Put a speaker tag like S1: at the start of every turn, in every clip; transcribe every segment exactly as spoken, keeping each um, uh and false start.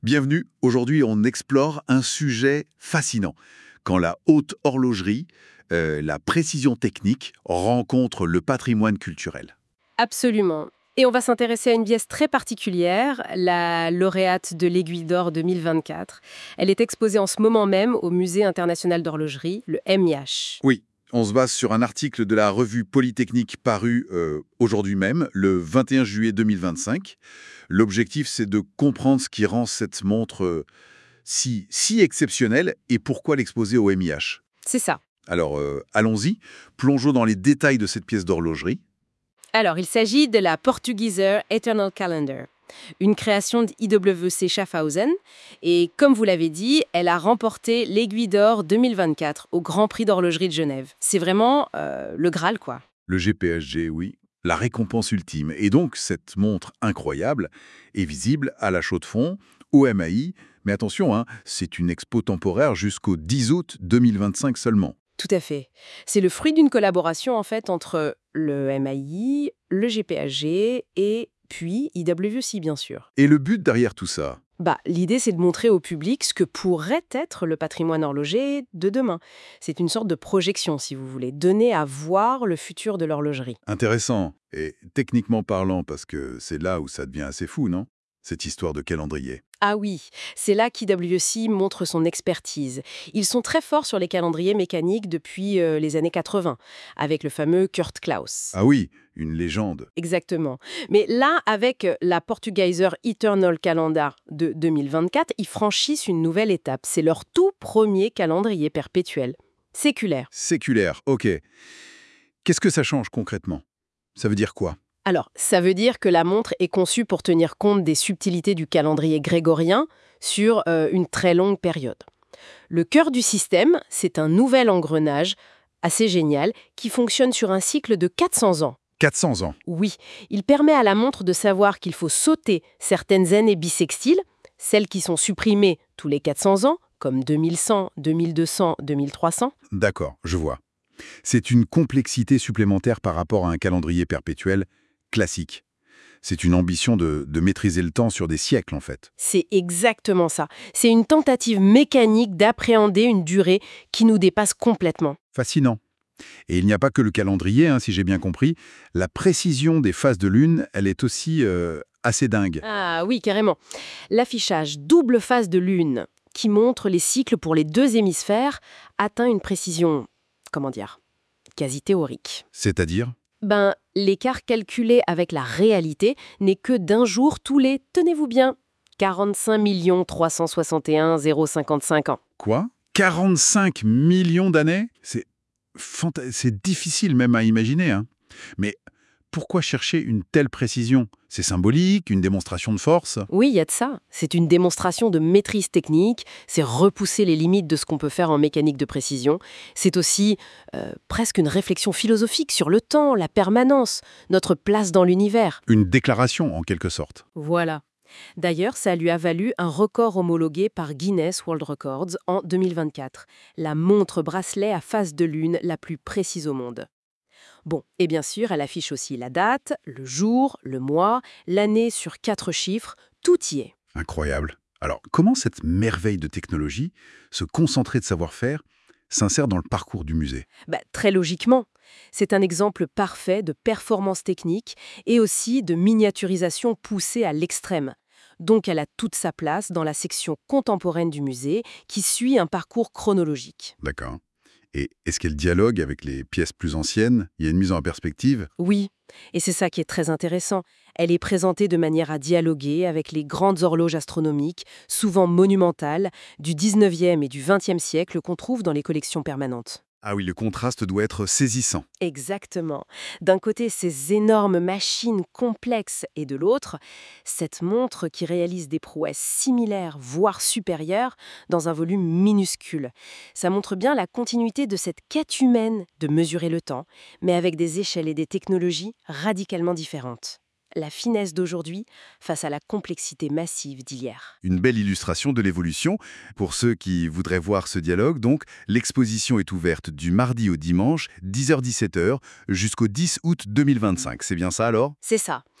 S1: Bienvenue, aujourd'hui on explore un sujet fascinant. Quand la haute horlogerie, euh, la précision technique rencontre le patrimoine culturel.
S2: Absolument. Et on va s'intéresser à une pièce très particulière, la lauréate de l'Aiguille d'Or deux mille vingt-quatre. Elle est exposée en ce moment même au Musée international d'horlogerie, le M I H.
S1: Oui, on se base sur un article de la revue Polytechnique paru euh, aujourd'hui même, le vingt et un juillet deux mille vingt-cinq. L'objectif, c'est de comprendre ce qui rend cette montre euh, si, si exceptionnelle et pourquoi l'exposer au M I H.
S2: C'est ça.
S1: Alors, euh, allons-y, plongeons dans les détails de cette pièce d'horlogerie.
S2: Alors, il s'agit de la Portugieser Eternal Calendar, une création d'I W C Schaffhausen. Et comme vous l'avez dit, elle a remporté l'Aiguille d'Or deux mille vingt-quatre au Grand Prix d'horlogerie de Genève. C'est vraiment euh, le Graal, quoi.
S1: Le G P H G, oui. La récompense ultime. Et donc, cette montre incroyable est visible à la Chaux-de-Fonds, au M A I. Mais attention, hein, c'est une expo temporaire jusqu'au dix août deux mille vingt-cinq seulement.
S2: Tout à fait. C'est le fruit d'une collaboration, en fait, entre le M A I, le G P H G et puis I W C, bien sûr.
S1: Et le but derrière tout ça?
S2: Bah, l'idée, c'est de montrer au public ce que pourrait être le patrimoine horloger de demain. C'est une sorte de projection, si vous voulez, donner à voir le futur de l'horlogerie.
S1: Intéressant. Et techniquement parlant, parce que c'est là où ça devient assez fou, non? Cette histoire de calendrier.
S2: Ah oui, c'est là qu'I W C montre son expertise. Ils sont très forts sur les calendriers mécaniques depuis euh, les années quatre-vingts, avec le fameux Kurt Klaus.
S1: Ah oui, une légende.
S2: Exactement. Mais là, avec euh, la Portugieser Eternal Calendar de deux mille vingt-quatre, ils franchissent une nouvelle étape. C'est leur tout premier calendrier perpétuel, séculaire.
S1: Séculaire, ok. Qu'est-ce que ça change concrètement? Ça veut dire quoi?
S2: Alors, ça veut dire que la montre est conçue pour tenir compte des subtilités du calendrier grégorien sur euh, une très longue période. Le cœur du système, c'est un nouvel engrenage assez génial qui fonctionne sur un cycle de quatre cents ans.
S1: quatre cents ans.
S2: Oui, il permet à la montre de savoir qu'il faut sauter certaines années bissextiles, celles qui sont supprimées tous les quatre cents ans, comme deux mille cent, deux mille deux cents, deux mille trois cents.
S1: D'accord, je vois. C'est une complexité supplémentaire par rapport à un calendrier perpétuel classique. C'est une ambition de, de maîtriser le temps sur des siècles, en fait.
S2: C'est exactement ça. C'est une tentative mécanique d'appréhender une durée qui nous dépasse complètement.
S1: Fascinant. Et il n'y a pas que le calendrier, hein, si j'ai bien compris. La précision des phases de lune, elle est aussi euh, assez dingue.
S2: Ah oui, carrément. L'affichage double phase de lune, qui montre les cycles pour les deux hémisphères, atteint une précision, comment dire, quasi théorique.
S1: C'est-à-dire?
S2: Ben, l'écart calculé avec la réalité n'est que d'un jour tous les, tenez-vous bien, quarante-cinq millions trois cent soixante et un mille cinquante-cinq ans.
S1: Quoi? quarante-cinq millions d'années? C'est fanta- c'est difficile même à imaginer, hein. Mais pourquoi chercher une telle précision? C'est symbolique, une démonstration de force?
S2: Oui, il y a de ça. C'est une démonstration de maîtrise technique, c'est repousser les limites de ce qu'on peut faire en mécanique de précision. C'est aussi euh, presque une réflexion philosophique sur le temps, la permanence, notre place dans l'univers.
S1: Une déclaration, en quelque sorte.
S2: Voilà. D'ailleurs, ça lui a valu un record homologué par Guinness World Records en deux mille vingt-quatre, la montre-bracelet à phase de lune la plus précise au monde. Bon, et bien sûr, elle affiche aussi la date, le jour, le mois, l'année sur quatre chiffres, tout y est.
S1: Incroyable. Alors, comment cette merveille de technologie, ce concentré de savoir-faire, s'insère dans le parcours du musée?
S2: Bah, très logiquement, c'est un exemple parfait de performance technique et aussi de miniaturisation poussée à l'extrême. Donc elle a toute sa place dans la section contemporaine du musée qui suit un parcours chronologique.
S1: D'accord. Et est-ce qu'elle dialogue avec les pièces plus anciennes? Il y a une mise en perspective?
S2: Oui, et c'est ça qui est très intéressant. Elle est présentée de manière à dialoguer avec les grandes horloges astronomiques, souvent monumentales, du dix-neuvième et du vingtième siècle qu'on trouve dans les collections permanentes.
S1: Ah oui, le contraste doit être saisissant.
S2: Exactement. D'un côté, ces énormes machines complexes et de l'autre, cette montre qui réalise des prouesses similaires, voire supérieures, dans un volume minuscule. Ça montre bien la continuité de cette quête humaine de mesurer le temps, mais avec des échelles et des technologies radicalement différentes. La finesse d'aujourd'hui face à la complexité massive d'hier.
S1: Une belle illustration de l'évolution. Pour ceux qui voudraient voir ce dialogue, donc, l'exposition est ouverte du mardi au dimanche, dix heures dix-sept heures, jusqu'au dix août deux mille vingt-cinq. C'est bien ça alors?
S2: C'est ça.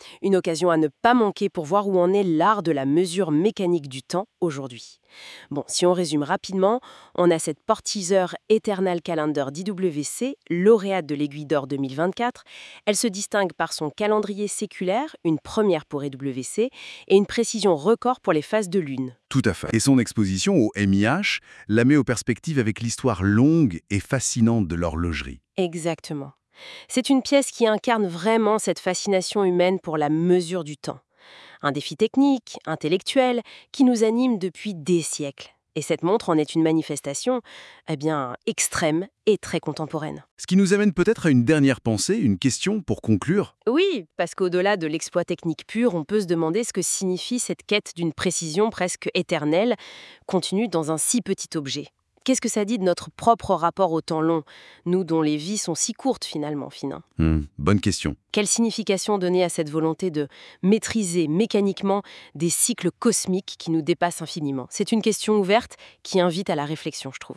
S2: Une occasion à ne pas manquer pour voir où en est l'art de la mesure mécanique du temps aujourd'hui. Bon, si on résume rapidement, on a cette Porteaser Eternal Calendar d'I W C, lauréate de l'Aiguille d'Or deux mille vingt-quatre. Elle se distingue par son calendrier séculaire, une première pour E W C, et une précision record pour les phases de lune.
S1: Tout à fait. Et son exposition au M I H la met aux perspectives avec l'histoire longue et fascinante de l'horlogerie.
S2: Exactement. C'est une pièce qui incarne vraiment cette fascination humaine pour la mesure du temps. Un défi technique, intellectuel, qui nous anime depuis des siècles. Et cette montre en est une manifestation, eh bien, extrême et très contemporaine.
S1: Ce qui nous amène peut-être à une dernière pensée, une question pour conclure.
S2: Oui, parce qu'au-delà de l'exploit technique pur, on peut se demander ce que signifie cette quête d'une précision presque éternelle, contenue dans un si petit objet. Qu'est-ce que ça dit de notre propre rapport au temps long, nous dont les vies sont si courtes finalement, Finin?
S1: Hmm, bonne question.
S2: Quelle signification donner à cette volonté de maîtriser mécaniquement des cycles cosmiques qui nous dépassent infiniment? C'est une question ouverte qui invite à la réflexion, je trouve.